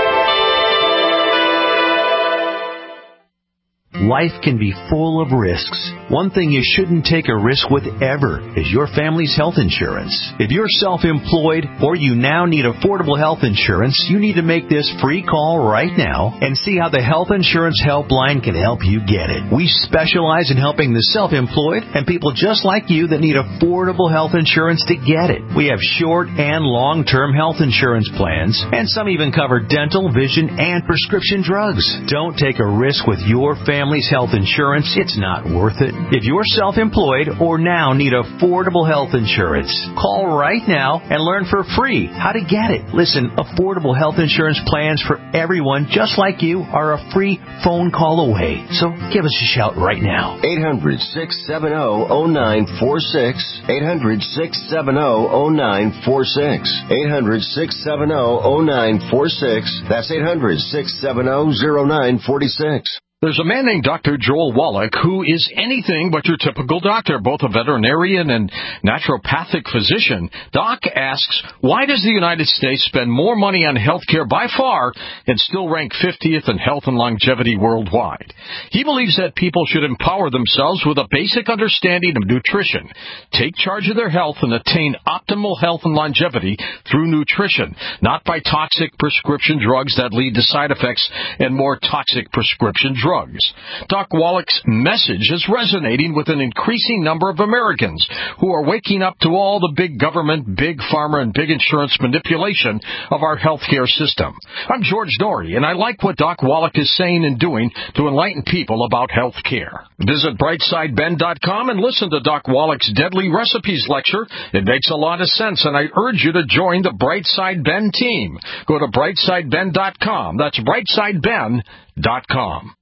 Life can be full of risks. One thing you shouldn't take a risk with ever is your family's health insurance. If you're self-employed or you now need affordable health insurance, you need to make this free call right now and see how the Health Insurance Helpline can help you get it. We specialize in helping the self-employed and people just like you that need affordable health insurance to get it. We have short and long-term health insurance plans, and some even cover dental, vision, and prescription drugs. Don't take a risk with your family. Family's health insurance, it's not worth it. If you're self-employed or now need affordable health insurance, call right now and learn for free how to get it. Listen, affordable health insurance plans for everyone just like you are a free phone call away. So give us a shout right now. eight hundred, six seven zero, zero nine four six. eight hundred, six seven zero, zero nine four six. eight hundred, six seven zero, zero nine four six. That's eight hundred, six seven zero, zero nine four six. There's a man named Doctor Joel Wallach who is anything but your typical doctor, both a veterinarian and naturopathic physician. Doc asks, why does the United States spend more money on health care by far and still rank fiftieth in health and longevity worldwide? He believes that people should empower themselves with a basic understanding of nutrition, take charge of their health, and attain optimal health and longevity through nutrition, not by toxic prescription drugs that lead to side effects and more toxic prescription drugs. drugs. Doc Wallach's message is resonating with an increasing number of Americans who are waking up to all the big government, big pharma, and big insurance manipulation of our healthcare system. I'm George Norrie, and I like what Doc Wallach is saying and doing to enlighten people about health care. Visit brightside ben dot com and listen to Doc Wallach's Deadly Recipes lecture. It makes a lot of sense, and I urge you to join the Brightside Ben team. Go to brightside ben dot com. That's brightside ben dot com.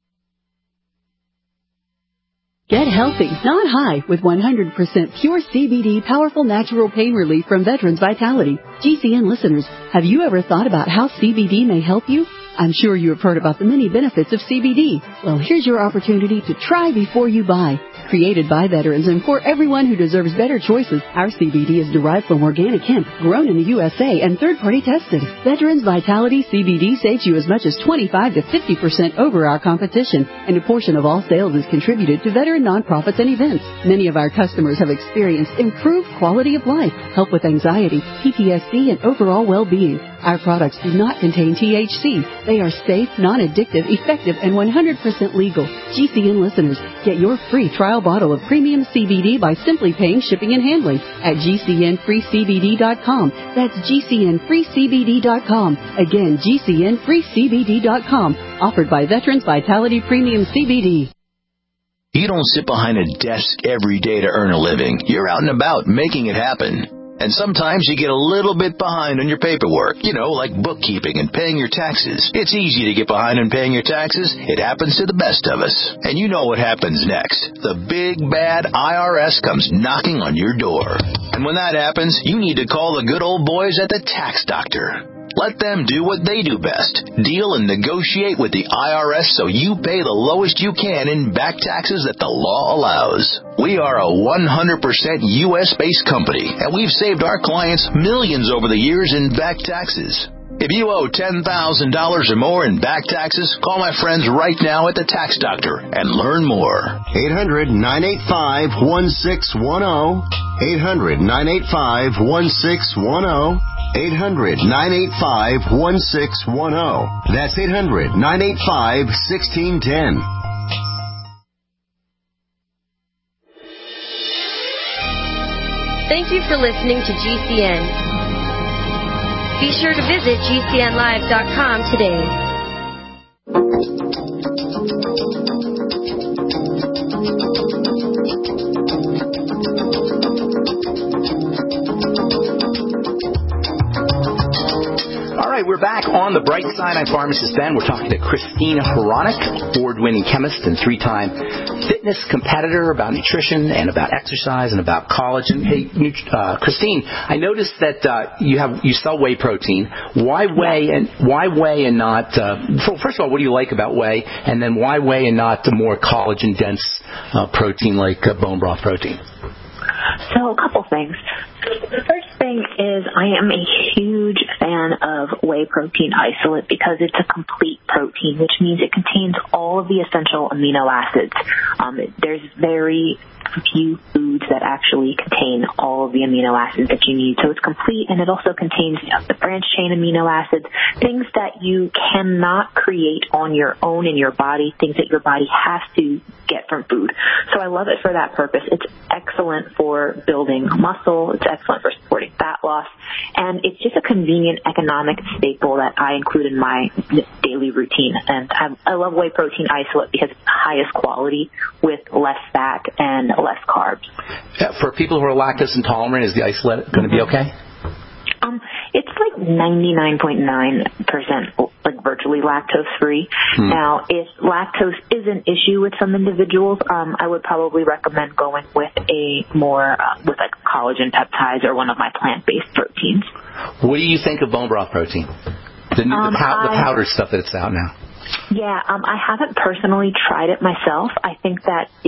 Get healthy, not high, with one hundred percent pure C B D powerful natural pain relief from Veterans Vitality. G C N listeners, have you ever thought about how C B D may help you? I'm sure you have heard about the many benefits of C B D. Well, here's your opportunity to try before you buy. Created by veterans and for everyone who deserves better choices, our C B D is derived from organic hemp, grown in the U S A, and third-party tested. Veterans Vitality C B D saves you as much as twenty-five to fifty percent over our competition, and a portion of all sales is contributed to veteran nonprofits and events. Many of our customers have experienced improved quality of life, help with anxiety, P T S D, and overall well-being. Our products do not contain T H C. They are safe, non-addictive, effective, and one hundred percent legal. G C N listeners, get your free trial bottle of premium C B D by simply paying shipping and handling at G C N free C B D dot com. That's G C N free C B D dot com. Again, G C N free C B D dot com. Offered by Veterans Vitality Premium C B D. You don't sit behind a desk every day to earn a living. You're out and about making it happen. And sometimes you get a little bit behind on your paperwork, you know, like bookkeeping and paying your taxes. It's easy to get behind on paying your taxes. It happens to the best of us. And you know what happens next. The big, bad I R S comes knocking on your door. And when that happens, you need to call the good old boys at the Tax Doctor. Let them do what they do best. Deal and negotiate with the I R S so you pay the lowest you can in back taxes that the law allows. We are a one hundred percent U S-based company, and we've saved our clients millions over the years in back taxes. If you owe ten thousand dollars or more in back taxes, call my friends right now at the Tax Doctor and learn more. eight hundred, nine eight five, one six one zero. eight hundred, nine eight five, one six one zero. eight hundred, nine eight five, one six one zero. That's eight hundred, nine eight five, one six one zero. Thank you for listening to G C N. Be sure to visit G C N live dot com today. All right, we're back on the bright side. I'm pharmacist Ben. We're talking to Christine Hronik, award-winning chemist and three-time fitness competitor, about nutrition and about exercise and about college. And hey, uh, Christine, I noticed that uh, you have you sell whey protein. Why whey and why whey and not? Uh, first of all, what do you like about whey? And then why whey and not the more collagen-dense uh, protein like uh, bone broth protein? So a couple things. The first thing is I am a huge fan of whey protein isolate because it's a complete protein, which means it contains all of the essential amino acids. Um, there's very few foods that actually contain all of the amino acids that you need. So it's complete, and it also contains, you know, the branched chain amino acids, things that you cannot create on your own in your body, things that your body has to get from food. So I love it for that purpose. It's excellent for building muscle. It's excellent for supporting fat loss. And it's just a convenient economic staple that I include in my daily routine. And I, I love whey protein isolate because it's the highest quality with less fat and less carbs. Yeah, for people who are lactose intolerant, is the isolate going to be okay? Um, it's like ninety-nine point nine percent like virtually lactose free. Hmm. Now, if lactose is an issue with some individuals, um, I would probably recommend going with a more uh, with like collagen peptides or one of my plant-based proteins. What do you think of bone broth protein? The, um, the, pow- I, the powdered stuff that it's out now. Yeah, um, I haven't personally tried it myself. I think that it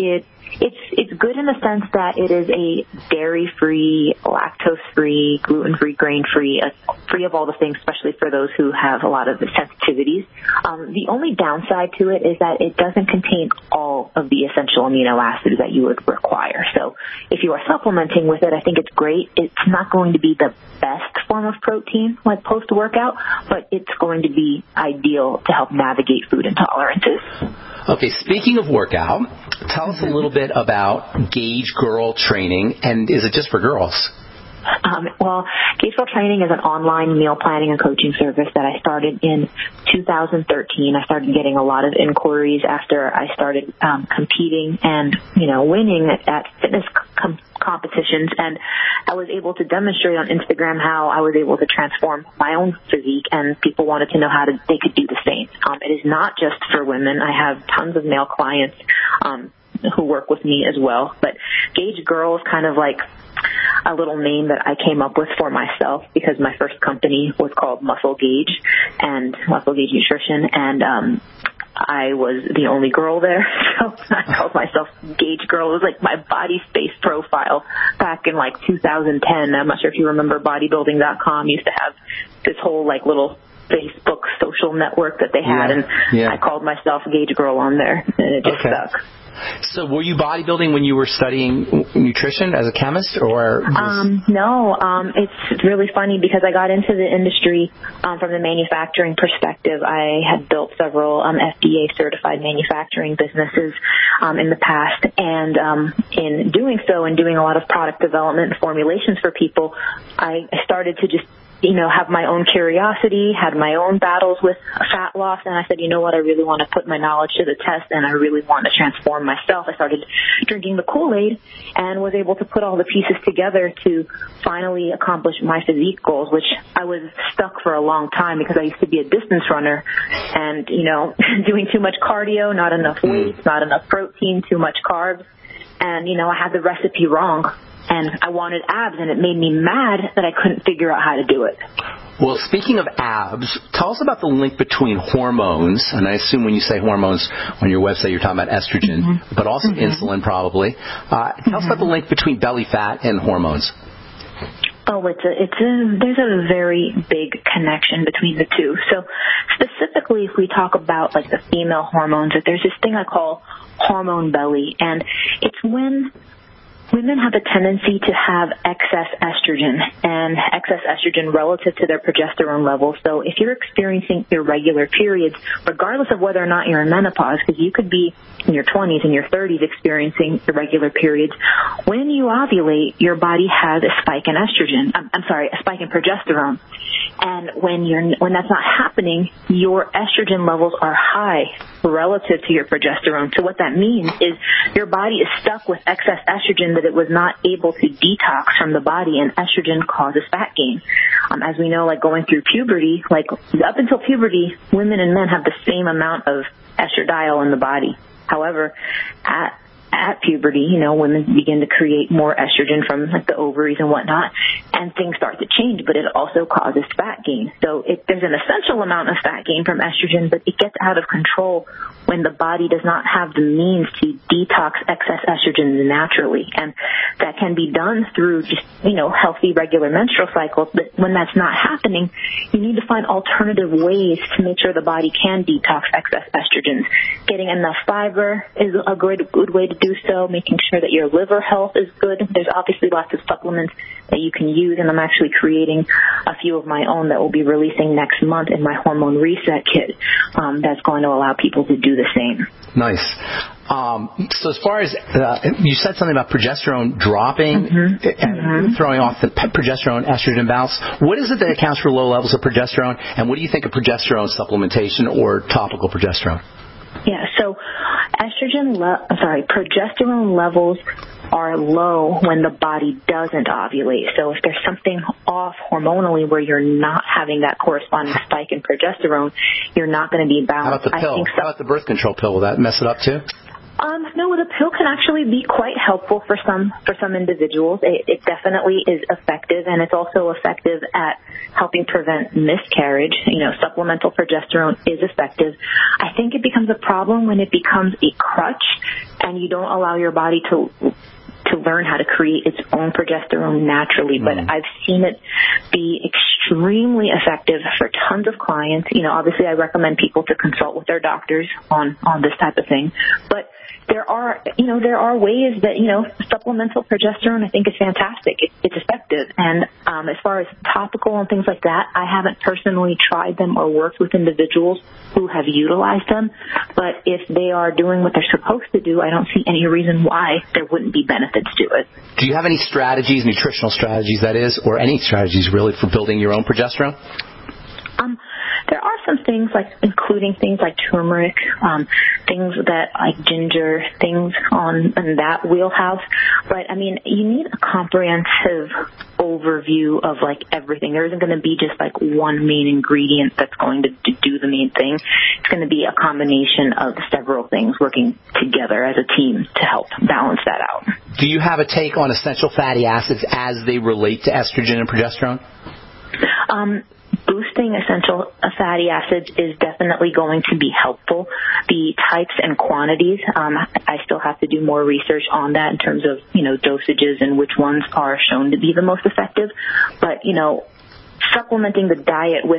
it's it's good in the sense that it is a dairy-free, lactose-free, gluten-free, grain-free, uh, free of all the things, especially for those who have a lot of the sensitivities. Um, the only downside to it is that it doesn't contain all of the essential amino acids that you would require. So if you are supplementing with it, I think it's great. It's not going to be the best form of protein, like post-workout, but it's going to be ideal to help navigate food intolerances. Okay, speaking of workout, tell us a little bit about Gauge Girl training, and is it just for girls? Um, well, Gauge Girl Training is an online meal planning and coaching service that I started in two thousand thirteen. I started getting a lot of inquiries after I started um, competing and, you know, winning at fitness com- competitions, and I was able to demonstrate on Instagram how I was able to transform my own physique, and people wanted to know how to, they could do the same. Um, it is not just for women. I have tons of male clients um, who work with me as well, but Gauge Girl is kind of like a little name that I came up with for myself because my first company was called Muscle Gauge and Muscle Gauge Nutrition, and um, I was the only girl there, so I called myself Gauge Girl. It was like my body space profile back in like two thousand ten. I'm not sure if you remember bodybuilding dot com used to have this whole like little Facebook social network that they had, yeah, and yeah. I called myself Gauge Girl on there, and it just okay. stuck. So were you bodybuilding when you were studying nutrition as a chemist, or? Um, no, um, it's really funny because I got into the industry um, from the manufacturing perspective. I had built several um, F D A certified manufacturing businesses um, in the past, and um, in doing so and doing a lot of product development and formulations for people, I started to just you know, have my own curiosity, had my own battles with fat loss, and I said, you know what, I really want to put my knowledge to the test, and I really want to transform myself. I started drinking the Kool-Aid and was able to put all the pieces together to finally accomplish my physique goals, which I was stuck for a long time because I used to be a distance runner and, you know, doing too much cardio, not enough weight, not enough protein, too much carbs, and, you know, I had the recipe wrong. And I wanted abs, and it made me mad that I couldn't figure out how to do it. Well, speaking of abs, tell us about the link between hormones, and I assume when you say hormones on your website you're talking about estrogen, mm-hmm. but also mm-hmm. insulin probably. Uh, tell mm-hmm. us about the link between belly fat and hormones. Oh, it's a, it's a, there's a very big connection between the two. So specifically, if we talk about like the female hormones, there's this thing I call hormone belly, and it's when women have a tendency to have excess estrogen and excess estrogen relative to their progesterone levels. So if you're experiencing irregular periods, regardless of whether or not you're in menopause, because you could be in your twenties and your thirties experiencing irregular periods, when you ovulate, your body has a spike in estrogen. I'm, I'm sorry, a spike in progesterone. And when you're when that's not happening, your estrogen levels are high relative to your progesterone. So what that means is your body is stuck with excess estrogen that it was not able to detox from the body, and estrogen causes fat gain. Um, as we know, like going through puberty, like up until puberty, women and men have the same amount of estradiol in the body. However, at at puberty, you know, women begin to create more estrogen from like the ovaries and whatnot, and things start to change, but it also causes fat gain. So it, there's an essential amount of fat gain from estrogen, but it gets out of control when the body does not have the means to detox excess estrogen naturally. And that can be done through just, you know, healthy, regular menstrual cycles. But when that's not happening, you need to find alternative ways to make sure the body can detox excess estrogens. Getting enough fiber is a good, good way to do so, making sure that your liver health is good. There's obviously lots of supplements that you can use, and I'm actually creating a few of my own that will be releasing next month in my hormone reset kit um, that's going to allow people to do the same. Nice. Um, so as far as, uh, you said something about progesterone dropping mm-hmm. and mm-hmm. throwing off the progesterone estrogen balance. What is it that accounts for low levels of progesterone, and what do you think of progesterone supplementation or topical progesterone? Yeah, so estrogen, le- sorry, progesterone levels are low when the body doesn't ovulate. So if there's something off hormonally where you're not having that corresponding spike in progesterone, you're not going to be balanced. How about the pill? I think so. How about the birth control pill? Will that mess it up too? Um, no, the pill can actually be quite helpful for some for some individuals. It, it definitely is effective, and it's also effective at helping prevent miscarriage. You know, supplemental progesterone is effective. I think it becomes a problem when it becomes a crutch, and you don't allow your body to to learn how to create its own progesterone naturally. But mm. I've seen it be extremely effective for tons of clients. You know, obviously I recommend people to consult with their doctors on, on this type of thing. But there are, you know, there are ways that, you know, supplemental progesterone I think is fantastic. It, it's effective. And um, as far as topical and things like that, I haven't personally tried them or worked with individuals who have utilized them. But if they are doing what they're supposed to do, I don't see any reason why there wouldn't be benefits to it. Do you have any strategies, nutritional strategies that is, or any strategies really for building your own progesterone? Um, there are some things like including things like turmeric, um, things that like ginger, things on in that wheelhouse. But I mean, you need a comprehensive overview of like everything. There isn't going to be just like one main ingredient that's going to do the main thing. It's going to be a combination of several things working together as a team to help balance that out. Do you have a take on essential fatty acids as they relate to estrogen and progesterone? Um, Boosting essential fatty acids is definitely going to be helpful. The types and quantities, um, I still have to do more research on that in terms of, you know, dosages and which ones are shown to be the most effective. But, you know, supplementing the diet with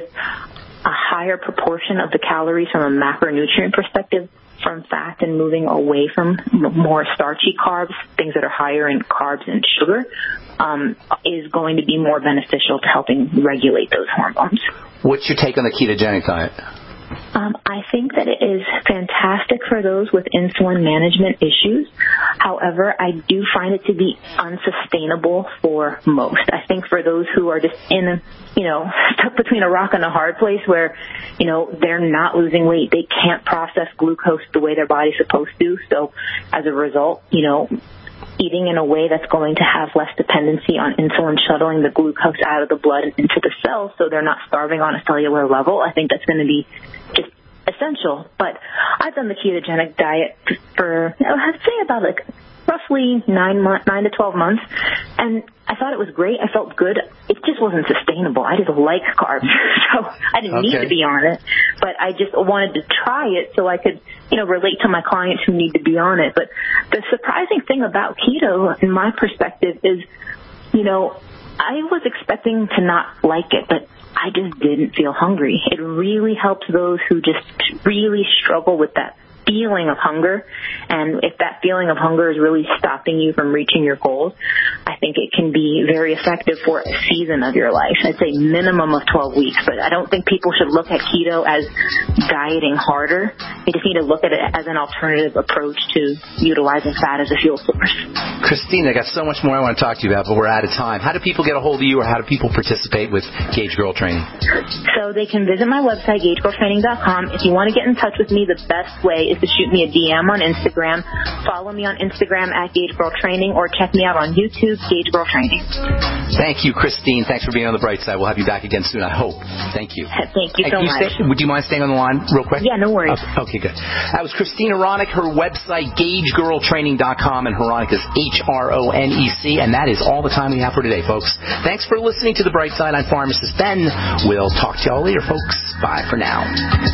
a higher proportion of the calories from a macronutrient perspective from fat and moving away from more starchy carbs, things that are higher in carbs and sugar, um, is going to be more beneficial to helping regulate those hormones. What's your take on the ketogenic diet? Um, I think that it is fantastic for those with insulin management issues. However, I do find it to be unsustainable for most. I think for those who are just in, a, you know, stuck between a rock and a hard place where, you know, they're not losing weight, they can't process glucose the way their body's supposed to. So as a result, you know, eating in a way that's going to have less dependency on insulin shuttling the glucose out of the blood and into the cells so they're not starving on a cellular level, I think that's going to be just essential. But I've done the ketogenic diet for, I'd say about like roughly nine months, nine to twelve months, and I thought it was great. I felt good. It just wasn't sustainable. I just like carbs, so I didn't okay. need to be on it. But I just wanted to try it so I could, you know, relate to my clients who need to be on it. But the surprising thing about keto, in my perspective, is, you know, I was expecting to not like it, but I just didn't feel hungry. It really helps those who just really struggle with that feeling of hunger. And if that feeling of hunger is really stopping you from reaching your goals, I think it can be very effective for a season of your life. I'd say minimum of twelve weeks, but I don't think people should look at keto as dieting harder. They just need to look at it as an alternative approach to utilizing fat as a fuel source. Christine, I got so much more I want to talk to you about, but we're out of time. How do people get a hold of you, or how do people participate with Gage Girl Training? So they can visit my website, gage girl training dot com. If you want to get in touch with me, the best way is to shoot me a D M on Instagram. Follow me on Instagram at Gage Girl Training, or check me out on YouTube, Gage Girl Training. Thank you, Christine. Thanks for being on the bright side. We'll have you back again soon, I hope. Thank you. Thank you so you much. Stay, would you mind staying on the line real quick? Yeah, no worries. Okay, okay, good. That was Christine Hronek. Her website, gage girl training dot com, and Hronek is H R O N E C, and that is all the time we have for today, folks. Thanks for listening to The Bright Side. I'm Pharmacist Ben. We'll talk to y'all later, folks. Bye for now.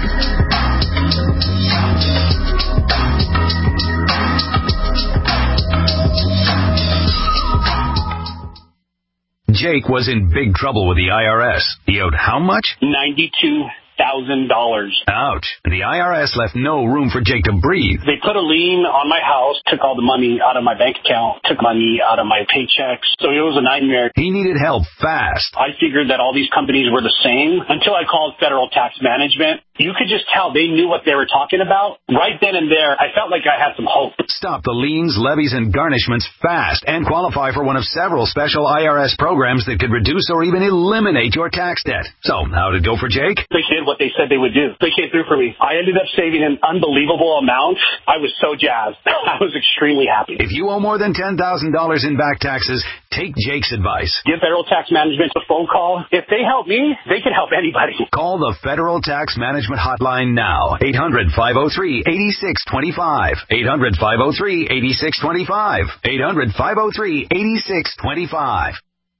Jake was in big trouble with the I R S. He owed how much? ninety-two thousand dollars. Ouch. The I R S left no room for Jake to breathe. They put a lien on my house, took all the money out of my bank account, took money out of my paychecks. So it was a nightmare. He needed help fast. I figured that all these companies were the same until I called Federal Tax Management. You could just tell they knew what they were talking about. Right then and there, I felt like I had some hope. Stop the liens, levies, and garnishments fast and qualify for one of several special I R S programs that could reduce or even eliminate your tax debt. So, how did it go for Jake? They did what they said they would do. They came through for me. I ended up saving an unbelievable amount. I was so jazzed. I was extremely happy. If you owe more than ten thousand dollars in back taxes, Take Jake's advice. Give Federal Tax Management a phone call. If they help me, they can help anybody. Call the Federal Tax Management Hotline now. eight hundred, five oh three, eight six two five. eight hundred, five oh three, eight six two five. eight hundred, five oh three, eight six two five.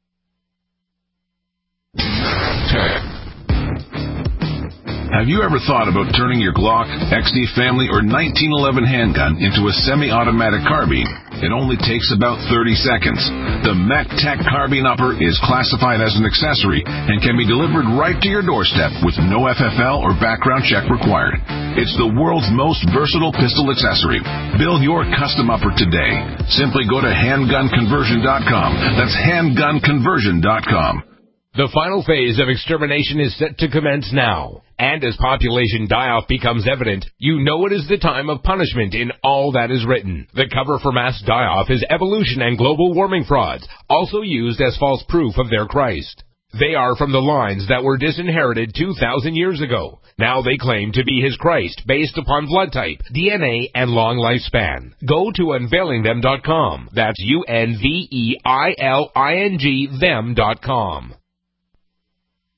Have you ever thought about turning your Glock, X D Family, or nineteen eleven handgun into a semi-automatic carbine? It only takes about thirty seconds. The MacTech Carbine Upper is classified as an accessory and can be delivered right to your doorstep with no F F L or background check required. It's the world's most versatile pistol accessory. Build your custom upper today. Simply go to handgun conversion dot com. That's handgun conversion dot com. The final phase of extermination is set to commence now. And as population die-off becomes evident, you know it is the time of punishment in all that is written. The cover for mass die-off is evolution and global warming frauds, also used as false proof of their Christ. They are from the lines that were disinherited two thousand years ago. Now they claim to be his Christ based upon blood type, D N A, and long lifespan. Go to unveiling them dot com. That's U N V E I L I N G them dot com.